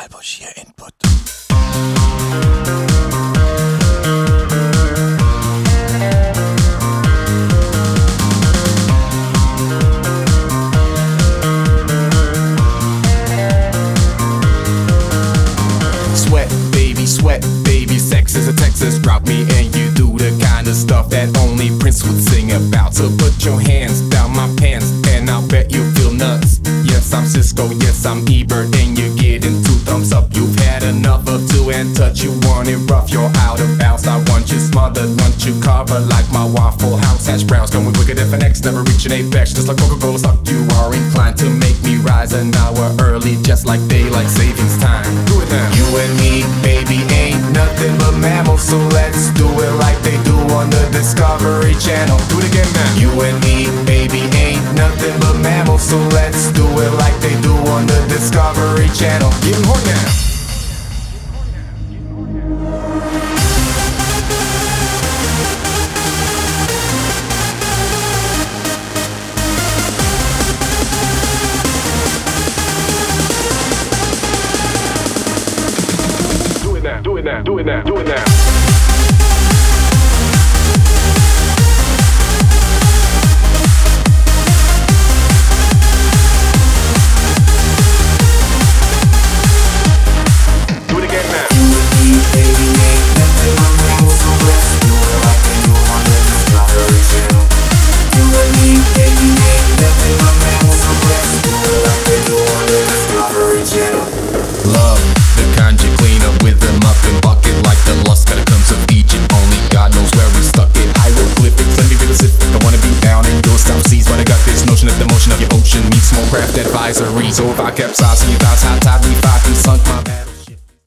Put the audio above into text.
Busch hier Input. Sweat, baby, sex is a Texas. Drop me and you do the kind of stuff that only Prince would sing about. So put your hands down my pants and I'll bet you feel nuts. Yes, I'm Cisco, yes, I'm Ebert, and you're getting 2 thumbs up. You've had enough of 2 and touch. You want it rough, you're out of bounds. I want you smothered, want you covered like my Waffle House hash browns. Going wicked FNX, never reach an apex. Just like Coca-Cola suck, you are inclined to make me rise an hour early, just like daylight savings time. Do it now. You and me, baby, ain't nothing but mammals, so let's do it like they do on the Discovery Channel. Do it again now. You and me, baby, ain't nothing but mammals, so let's do it like they do on the Discovery Channel. Getting horny now. Do it now, do it now, do it now, do it now. Love, the kind you clean up with them up and bucket like the lost catacombs of Egypt. Only God knows where we stuck it. Hieroglyphics, let me be Pacific. I wanna be down in your South Seas, but I got this notion that the motion of your ocean meets small craft advisory. So if I capsize in your thoughts, high tide, we 5 feet sunk